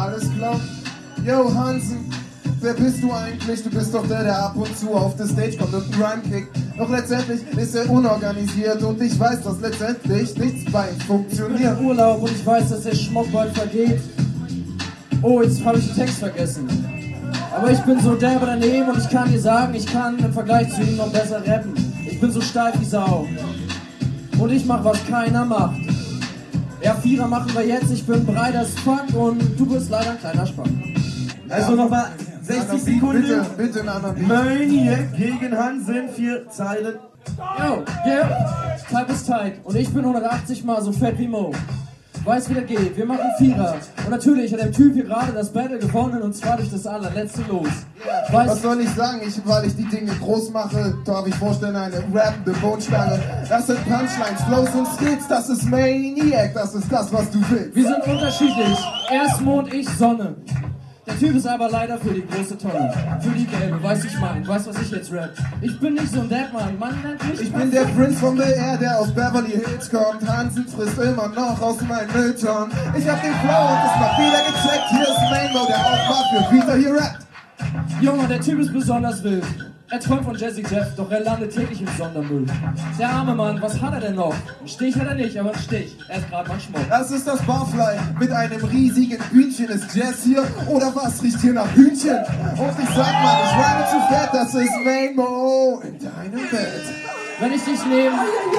alles klar. Yo, Hansen, wer bist du eigentlich? Du bist doch der ab und zu auf der Stage kommt und einen Rhyme kickt. Doch letztendlich ist er unorganisiert und ich weiß, dass letztendlich nichts bei ihm funktioniert. Urlaub und ich weiß, dass der Schmuck bald vergeht. Oh, jetzt habe ich den Text vergessen. Aber ich bin so derbe daneben und ich kann dir sagen, ich kann im Vergleich zu ihm noch besser rappen. Ich bin so steif wie Sau. Und ich mach, was keiner macht. Ja, Vierer machen wir jetzt, ich bin breit as fuck und du bist leider ein kleiner Spack. Also nochmal 60 Sekunden. Bitte einen anderen Beat. Maniac gegen Hansen, 4 Zeilen. Yo, yeah, Type ist tight und ich bin 180 mal so fett wie Mo. Weiß wie das geht, wir machen Vierer. Und natürlich hat der Typ hier gerade das Battle gewonnen und zwar durch das allerletzte Los. Was soll ich sagen? Weil ich die Dinge groß mache, darf ich vorstellen, eine rappende Bodenstange. Das sind Punchlines, Flows und Skits, das ist Maniac, das ist das, was du willst. Wir sind unterschiedlich, erst Mond, ich Sonne. Der Typ ist aber leider für die große Tonne. Für die gelbe, weißt ich mein, weißt was ich jetzt rap. Ich bin nicht so ein Deadman, man nennt mich. Ich bin der Prince von Bel Air, der aus Beverly Hills kommt. Hansen frisst immer noch aus meinem Müllton. Ich hab den Flow und es macht wieder gecheckt. Hier ist Mainbow, der auch mal für Peter hier rappt. Junge, der Typ ist besonders wild. Er träumt von Jazzy Jeff, doch er landet täglich im Sondermüll. Der arme Mann, was hat er denn noch? Ein Stich hat er nicht, aber ein Stich. Er ist gerade mal Schmuck. Das ist das Barfly mit einem riesigen Bühnchen. Ist Jazz hier oder was riecht hier nach Hühnchen? Und ich sag mal, ich rhyme zu fett, das ist Mainbow in deinem Bett. Wenn ich dich nehme...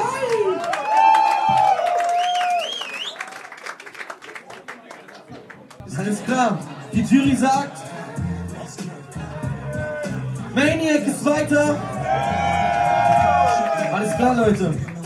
Ist alles klar. Die Jury sagt, Maniac ist weiter. Alles klar, Leute.